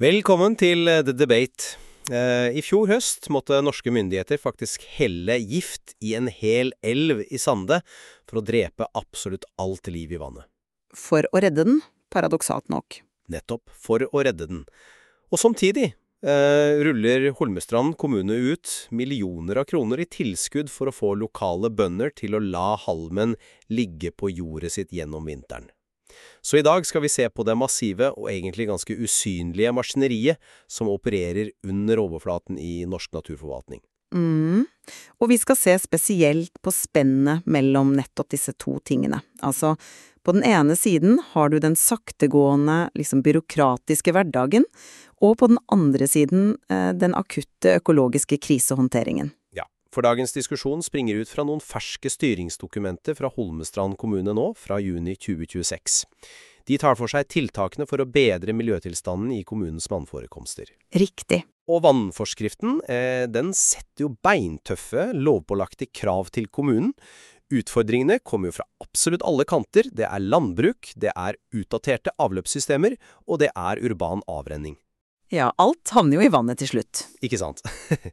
Velkommen til The Debate. I fjor høst måtte norske myndigheter faktisk helle gift i en hel elv i Sande for å drepe absolutt alt liv i vannet. For å redde den, paradoksalt nok. Nettopp, for å redde den. Og samtidig ruller Holmestrand kommune ut millioner av kroner i tilskudd for å få lokale bønder til å la halmen ligge på jordet sitt gjennom vinteren. Så i dag skal vi se på det massive og egentlig ganske usynlige maskineriet som opererer under overflaten i norsk naturforvaltning. Og vi skal se spesielt på spennet mellom nettopp disse to tingene. Altså, på den ene siden har du den saktegående, byråkratiske hverdagen, og på den andre siden den akutte økologiske krisehåndteringen. Ja, for dagens diskusjon springer ut fra noen ferske styringsdokumenter fra Holmestrand kommune nå, fra juni 2026. De tar for seg tiltakene for å bedre miljøtilstanden i kommunens vannforekomster. Riktig. Og vannforskriften, den setter jo beintøffe, lovpålagte krav til kommunen. Utfordringene kommer jo fra absolutt alle kanter. Det er landbruk, det er utdaterte avløpssystemer, og det er urban avrenning. Ja, alt havner jo i vannet til slutt. Ikke sant?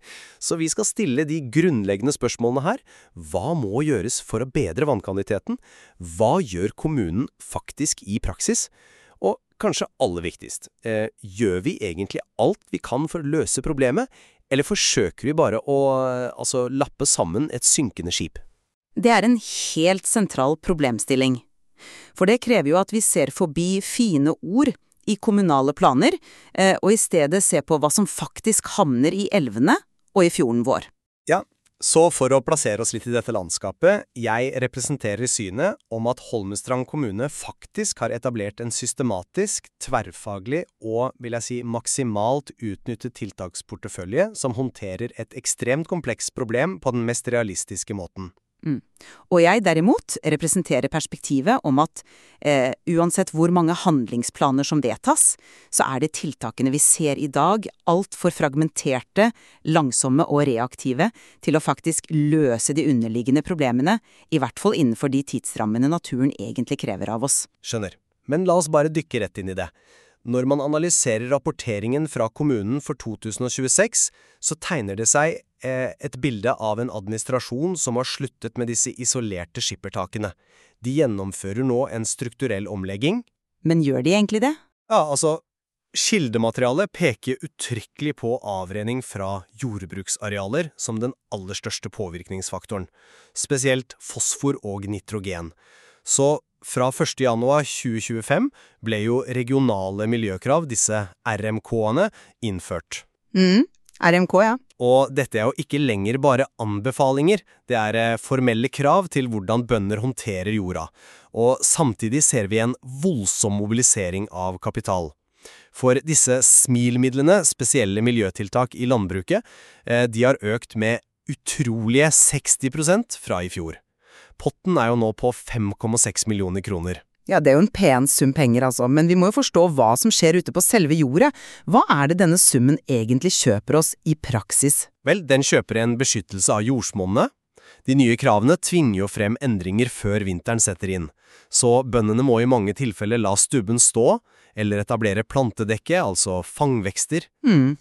Så vi skal stille de grunnleggende spørsmålene her. Hva må gjøres for å bedre vannkvaliteten? Hva gjør kommunen faktisk i praksis? Og kanskje aller viktigst, gjør vi egentlig alt vi kan for å løse problemet, eller forsøker vi bare å lappe sammen et synkende skip? Det er en helt sentral problemstilling. For det krever jo at vi ser forbi fine ord i kommunale planer, og i stedet se på hva som faktisk havner i elvene og i fjorden vår. Ja, så for å plassere oss litt i dette landskapet, jeg representerer synet om at Holmestrand kommune faktisk har etablert en systematisk, tverrfaglig og, vil jeg si, maksimalt utnyttet tiltaksportefølje som håndterer et ekstremt komplekst problem på den mest realistiske måten. Og jeg derimot representerer perspektivet om at uansett hvor mange handlingsplaner som vedtas, så er det tiltakene vi ser i dag alt for fragmenterte, langsomme og reaktive til å faktisk løse de underliggende problemene, i hvert fall innenfor de tidsrammene naturen egentlig krever av oss. Skjønner. Men la oss bare dykke rett inn i det. Når man analyserer rapporteringen fra kommunen for 2026, så tegner det seg et bilde av en administrasjon som har sluttet med disse isolerte skippertakene. De gjennomfører nå en strukturell omlegging. Men gjør de egentlig det? Ja, skildematerialet peker uttrykkelig på avrenning fra jordbruksarealer som den aller største påvirkningsfaktoren, spesielt fosfor og nitrogen. Så fra 1. januar 2025 ble jo regionale miljøkrav, disse RMK-ene, innført. RMK, ja. Og dette er jo ikke lenger bare anbefalinger, det er formelle krav til hvordan bønder håndterer jorda. Og samtidig ser vi en voldsom mobilisering av kapital. For disse SMIL-midlene, spesielle miljøtiltak i landbruket, de har økt med utrolige 60% fra i fjor. Potten er jo nå på 5,6 millioner kroner. Ja, det er jo en pen sum penger altså, men vi må jo forstå hva som skjer ute på selve jordet. Hva er det denne summen egentlig kjøper oss i praksis? Vel, den kjøper en beskyttelse av jordsmonnene. De nye kravene tvinger jo frem endringer før vinteren setter inn. Så bøndene må i mange tilfeller la stubben stå, eller etablere plantedekke, altså fangvekster.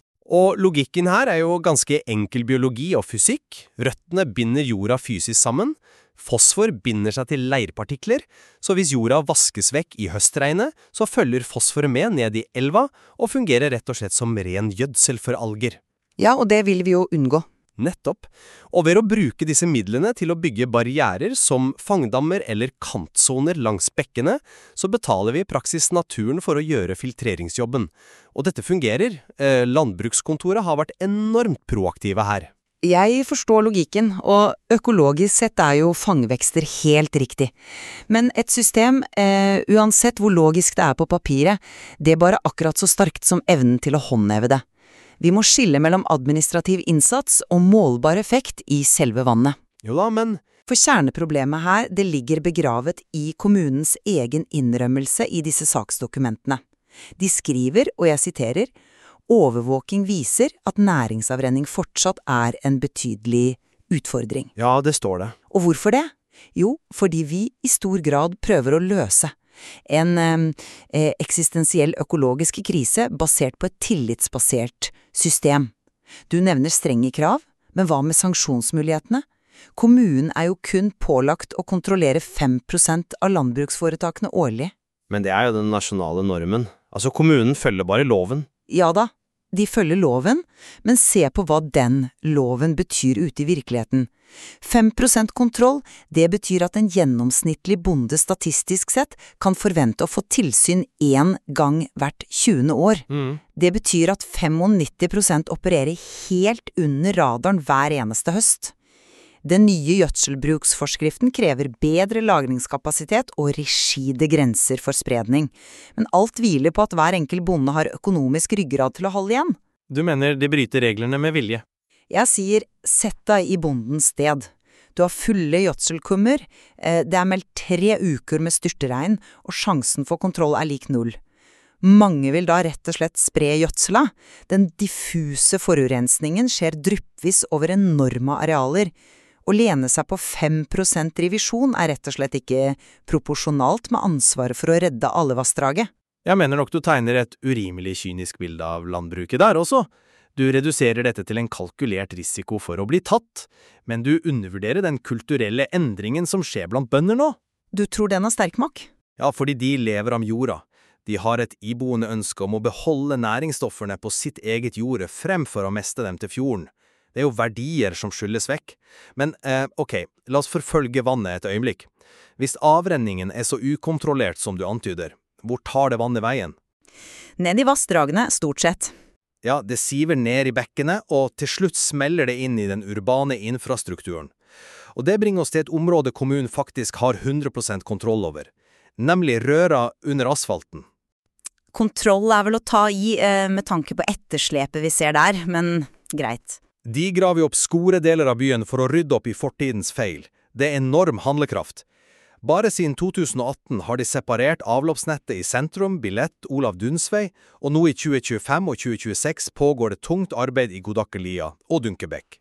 Og logikken her er jo ganske enkel biologi og fysikk. Røttene binder jorda fysisk sammen. Fosfor binder seg til leirpartikler, så hvis jorda vaskes vekk i høstregnet, så følger fosforet med ned i elva og fungerer rett og slett som ren gjødsel for alger. Ja, og det vil vi jo unngå. Nettopp. Og ved å bruke disse midlene til å bygge barrierer som fangdammer eller kantsoner langs bekkene, så betaler vi i praksis naturen for å gjøre filtreringsjobben. Og dette fungerer. Landbrukskontoret har vært enormt proaktive her. Jeg forstår logikken, og økologisk sett er jo fangvekster helt riktig. Men et system, uansett hvor logisk det er på papiret, det er bare akkurat så starkt som evnen til å håndheve det. Vi må skille mellom administrativ innsats og målbar effekt i selve vannet. Jo da, men... For kjerneproblemet her, det ligger begravet i kommunens egen innrømmelse i disse saksdokumentene. De skriver, og jeg siterer, «Overvåking viser at næringsavrenning fortsatt er en betydelig utfordring». Ja, det står det. Og hvorfor det? Jo, fordi vi i stor grad prøver å løse. En eksistensiell økologisk krise basert på et tillitsbasert system. Du nevner strenge krav, men hva med sanksjonsmulighetene? Kommunen er jo kun pålagt å kontrollere 5% av landbruksforetakene årlig. Men det er jo den nasjonale normen. Altså, kommunen følger bare loven. Ja da, de følger loven, men se på hva den loven betyr ute i virkeligheten. 5% kontroll, det betyr at en gjennomsnittlig bonde statistisk sett kan forvente å få tilsyn 1 gang hvert 20. år. Det betyr at 95% opererer helt under radaren hver eneste høst. Den nye gjødselbruksforskriften krever bedre lagringskapasitet og rigide grenser for spredning. Men alt hviler på at hver enkelt bonde har økonomisk ryggrad til å holde igjen. Du mener de bryter reglene med vilje? Jeg sier, sett deg i bondens sted. Du har fulle gjødselkummer, det er meldt 3 uker med styrteregn, og sjansen for kontroll er lik 0. Mange vil da rett og slett spre gjødsela. Den diffuse forurensningen skjer dryppvis over enorme arealer. Å lene seg på 5% revisjon er rett og slett ikke proporsjonalt med ansvaret for å redde alle vassdraget. Jeg mener nok du tegner et urimelig kynisk bilde av landbruket der også. Du reduserer dette til en kalkulert risiko for å bli tatt, men du undervurderer den kulturelle endringen som skjer blant bønder nå. Du tror den er sterk nok? Ja, fordi de lever av jorda. De har et iboende ønske om å beholde næringsstofferne på sitt eget jorde fremfor å miste dem til fjorden. Det er jo verdier som skylles vekk. Men ok, la oss forfølge vannet et øyeblikk. Hvis avrenningen er så ukontrollert som du antyder, hvor tar det vannet veien? Ned i vassdragene, stort sett. Ja, det siver ned i bekkene, og til slutt smeller det inn i den urbane infrastrukturen. Og det bringer oss til et område kommunen faktisk har 100% kontroll over, nemlig røra under asfalten. Kontroll er vel å ta i med tanke på etterslepet vi ser der, men greit. De graver opp store deler av byen for å rydde opp i fortidens feil. Det er enorm handlekraft. Bare siden 2018 har de separert avloppsnettet i sentrum, Billett, Olav Dunsvei, og nå i 2025 og 2026 pågår det tungt arbeid i Godakkelia og Dunkebekk.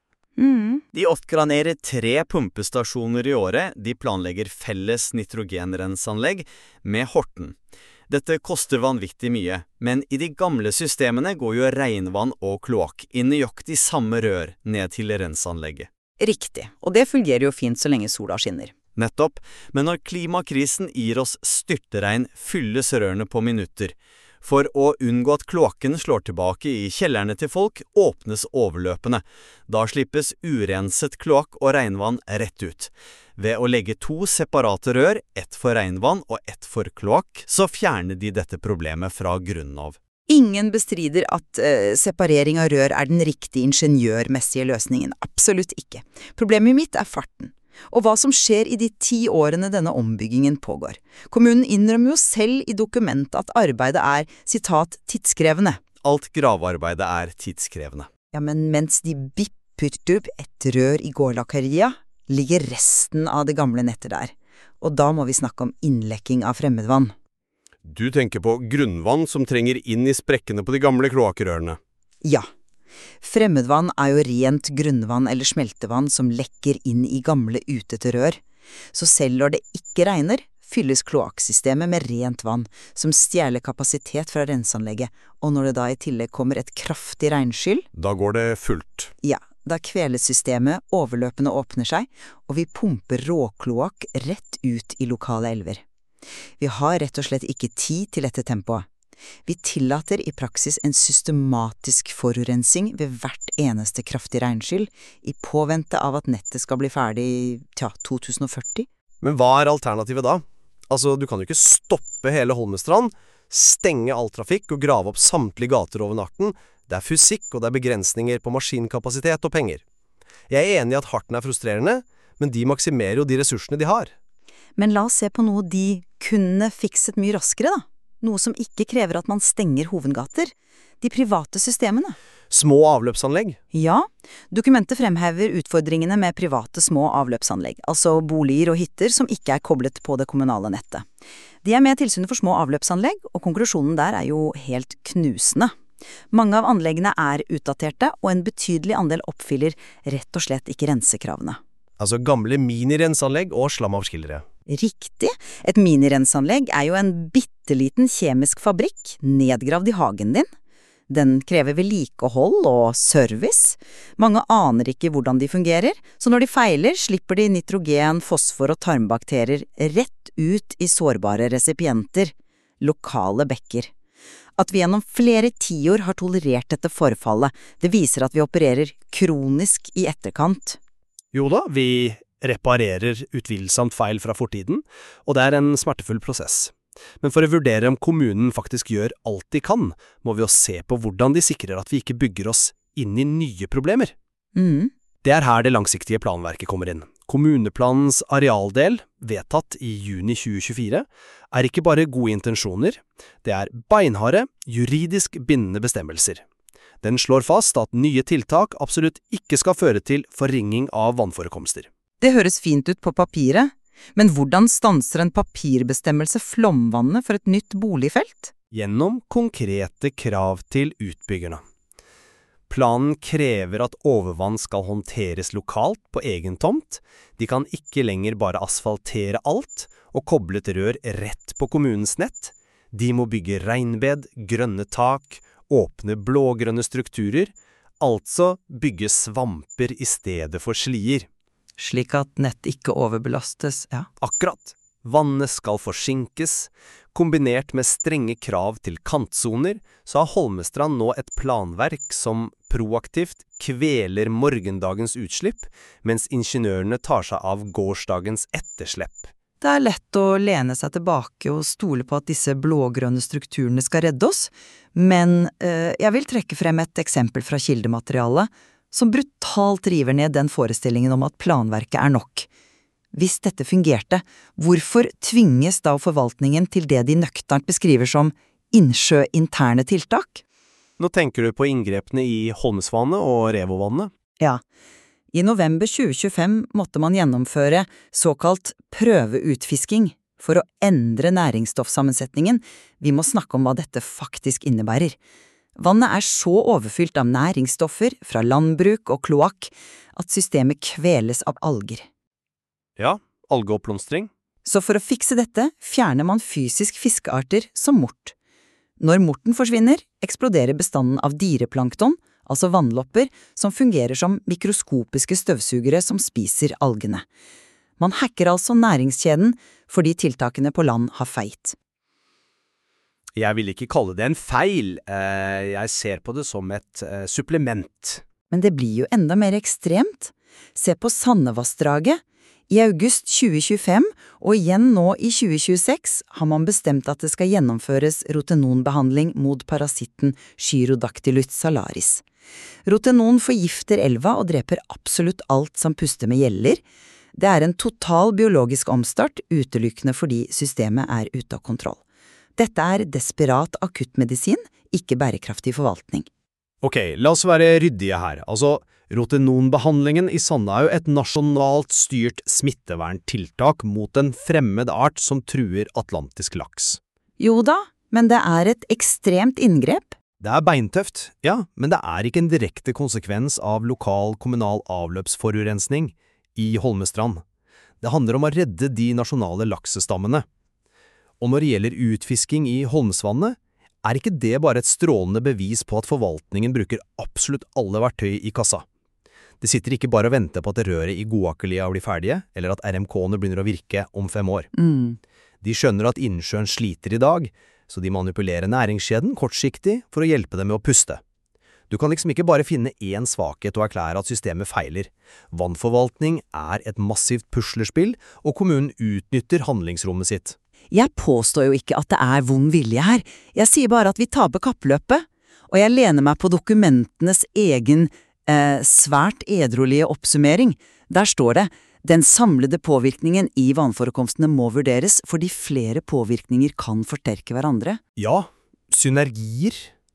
De oppgraderer 3 pumpestasjoner i året. De planlegger felles nitrogenrensanlegg med Horten. Dette koster vanvittig mye, men i de gamle systemene går jo regnvann og kloakk i nøyaktig samme rør ned til rensanlegget. Riktig, og det fungerer jo fint så lenge sola skinner. Nettopp, men når klimakrisen gir oss styrteregn, fylles rørene på minutter. For å unngå at kloakken slår tilbake i kjellerne til folk, åpnes overløpene. Da slippes urenset kloakk og regnvann rett ut. Ved å legge 2 separate rør, ett for regnvann og ett for kloakk, så fjerner de dette problemet fra grunnen av. Ingen bestrider at separering av rør er den riktige ingeniørmessige løsningen. Absolutt ikke. Problemet mitt er farten. Og hva som skjer i de 10 årene denne ombyggingen pågår. Kommunen innrømmer jo selv i dokumentet at arbeidet er, sitat, tidskrevende. Alt gravearbeidet er tidskrevende. Ja, men mens de bipper opp et rør i Gårdlakeria, ligger resten av det gamle nettet der. Og da må vi snakke om innlekking av fremmedvann. Du tenker på grunnvann som trenger inn i sprekkene på de gamle kloakkrørene. Ja. Fremmedvann er jo rent grunnvann eller smeltevann som lekker inn i gamle utete rør. Så selv når det ikke regner, fylles kloakksystemet med rent vann, som stjeler kapasitet fra renseanlegget, og når det da i tillegg kommer et kraftig regnskyll, Da går det fullt. ja, da kveles systemet, overløpene åpner seg, og vi pumper råkloakk rett ut i lokale elver. Vi har rett og slett ikke tid til dette tempoet. Vi tillater i praksis en systematisk forurensing ved hvert eneste kraftig regnskyll, i påvente av at nettet skal bli ferdig i 2040. Men hva er alternativet da? Altså, du kan jo ikke stoppe hele Holmestrand, stenge all trafikk og grave opp samtlige gater over natten. Det er fysikk, og det er begrensninger på maskinkapasitet og penger. Jeg er enig i at harten er frustrerende, men de maksimerer jo de ressursene de har. Men la oss se på noe de kunne fikset mye raskere da. Noe som ikke krever at man stenger hovedgater. De private systemene. Små avløpsanlegg? Ja, dokumentet fremhever utfordringene med private små avløpsanlegg, altså boliger og hytter som ikke er koblet på det kommunale nettet. De er med tilsynet for små avløpsanlegg, og konklusjonen der er jo helt knusende. Mange av anleggene er utdaterte, og en betydelig andel oppfyller rett og slett ikke rensekravene. Altså gamle minirensanlegg og slamavskillere. Riktig. Et minirenseanlegg er jo en bitteliten kjemisk fabrikk nedgravd i hagen din. Den krever vedlikehold og service. Mange aner ikke hvordan de fungerer, så når de feiler, slipper de nitrogen, fosfor og tarmbakterier rett ut i sårbare resipienter, lokale bekker. At vi gjennom flere tiår har tolerert dette forfallet, det viser at vi opererer kronisk i etterkant. Jo da, vi reparerer utvilsomt feil fra fortiden, og det er en smertefull prosess. Men for å vurdere om kommunen faktisk gjør alt de kan, må vi jo se på hvordan de sikrer at vi ikke bygger oss inn i nye problemer. Det er her det langsiktige planverket kommer inn. Kommuneplanens arealdel, vedtatt i juni 2024, er ikke bare gode intensjoner, det er beinharde, juridisk bindende bestemmelser. Den slår fast at nye tiltak absolutt ikke skal føre til forringing av vannforekomster. Det høres fint ut på papiret, men hvordan stanser en papirbestemmelse flomvannet for et nytt boligfelt? Gjennom konkrete krav til utbyggerne. Planen krever at overvann skal håndteres lokalt på egen tomt. De kan ikke lenger bare asfaltere alt og koble et rør rett på kommunens nett. De må bygge regnbed, grønne tak, åpne blågrønne strukturer, altså bygge svamper i stedet for slier. Slik at nett ikke overbelastes, ja. Akkurat. Vannet skal forsinkes. Kombinert med strenge krav til kantsoner, så har Holmestrand nå et planverk som proaktivt kveler morgendagens utslipp, mens ingeniørene tar seg av gårsdagens etterslepp. Det er lett å lene seg tilbake og stole på at disse blågrønne strukturene skal redde oss, men jeg vil trekke frem et eksempel fra kildematerialet, som brutalt river ned den forestillingen om at planverket er nok. Hvis dette fungerte, hvorfor tvinges da forvaltningen til det de nøkternt beskriver som innsjøinterne tiltak? Nå tenker du på inngrepene i Holmesvannet og Revovannet? Ja. I november 2025 måtte man gjennomføre såkalt prøveutfisking for å endre næringsstoffsammensetningen. Vi må snakke om hva dette faktisk innebærer. Vannet er så overfylt av næringsstoffer fra landbruk og kloakk at systemet kveles av alger. Ja, algeoppblomstring. Så for å fikse dette fjerner man fysisk fiskearter som mort. Når morten forsvinner, eksploderer bestanden av dyreplankton, altså vannlopper, som fungerer som mikroskopiske støvsugere som spiser algene. Man hacker altså næringskjeden fordi tiltakene på land har feit. Jeg vil ikke kalle det en feil, jeg ser på det som et supplement. Men det blir jo enda mer ekstremt. Se på Sandevassdraget. I august 2025, og igjen nå i 2026, har man bestemt at det skal gjennomføres rotenonbehandling mot parasitten Chirodactylus salaris. Rotenon forgifter elva og dreper absolutt alt som puster med gjeller. Det er en total biologisk omstart, utelukkende fordi systemet er ute av kontroll. Dette er desperat akuttmedisin, ikke bærekraftig forvaltning. Ok, la oss være ryddige her. Altså, rotenonbehandlingen i Sande er jo et nasjonalt styrt smitteverntiltak mot en fremmed art som truer atlantisk laks. Jo da, men det er et ekstremt inngrep. Det er beintøft, ja, men det er ikke en direkte konsekvens av lokal kommunal avløpsforurensning i Holmestrand. Det handler om å redde de nasjonale laksestammene. Og når det gjelder utfisking i Holmesvannet, er ikke det bare et strålende bevis på at forvaltningen bruker absolutt alle verktøy i kassa. Det sitter ikke bare og venter på at røret i Goakelia blir ferdige, eller at RMK-ene begynner å virke om 5 år. De skjønner at innsjøen sliter i dag, så de manipulerer næringskjeden kortsiktig for å hjelpe dem med å puste. Du kan liksom ikke bare finne én svakhet og erklære at systemet feiler. Vannforvaltning er et massivt puslespill, og kommunen utnytter handlingsrommet sitt. Jeg påstår jo ikke at det er vond vilje her. Jeg sier bare at vi taper kappløpet. Og jeg lener meg på dokumentenes egen svært edruelige oppsummering. Der står det: den samlede påvirkningen i vannforekomstene må vurderes, fordi flere påvirkninger kan forsterke hverandre. Ja, synergier.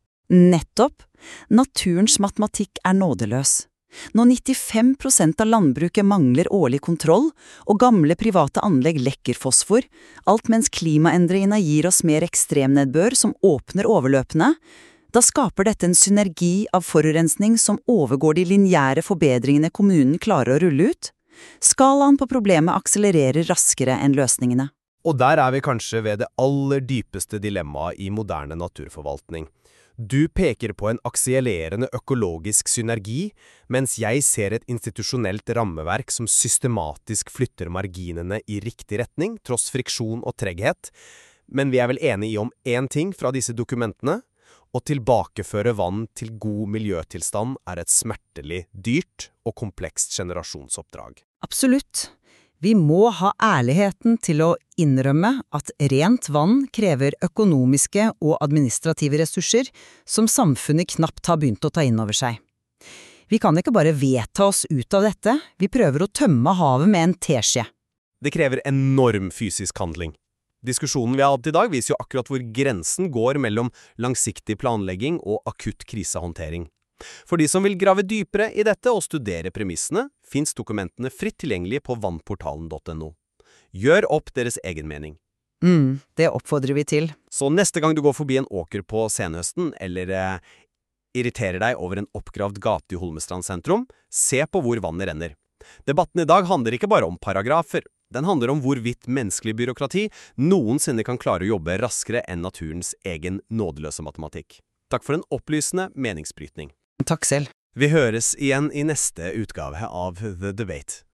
Nettopp. Naturens matematikk er nådeløs. Når 95% av landbruket mangler årlig kontroll, og gamle private anlegg lekker fosfor, alt mens klimaendringene gir oss mer ekstremnedbør som åpner overløpene, da skaper dette en synergi av forurensning som overgår de lineære forbedringene kommunen klarer å rulle ut. Skalaen på problemet akselererer raskere enn løsningene. Og der er vi kanskje ved det aller dypeste dilemmaet i moderne naturforvaltning. Du peker på en akselererende økologisk synergi, mens jeg ser et institusjonelt rammeverk som systematisk flytter marginene i riktig retning, tross friksjon og treghet. Men vi er vel enige om én ting fra disse dokumentene? Å tilbakeføre vann til god miljøtilstand er et smertelig, dyrt og komplekst generasjonsoppdrag. Absolutt. Vi må ha ærligheten til å innrømme at rent vann krever økonomiske og administrative ressurser som samfunnet knapt har begynt å ta inn over seg. Vi kan ikke bare vedta oss ut av dette, vi prøver å tømme havet med en teskje. Det krever enorm fysisk handling. Diskusjonen vi har hatt i dag viser jo akkurat hvor grensen går mellom langsiktig planlegging og akutt krisehåndtering. For de som vil grave dypere i dette og studere premissene, finnes dokumentene fritt tilgjengelig på vannportalen.no. Gjør opp deres egen mening. Det oppfordrer vi til. Så neste gang du går forbi en åker på senhøsten, eller irriterer deg over en oppgravd gate i Holmestrand sentrum, se på hvor vannet renner. Debatten i dag handler ikke bare om paragrafer. Den handler om hvorvidt menneskelig byråkrati noensinne kan klare å jobbe raskere enn naturens egen nådeløse matematikk. Takk for en opplysende meningsbrytning. Takk selv. Vi høres igjen i neste utgave av The Debate.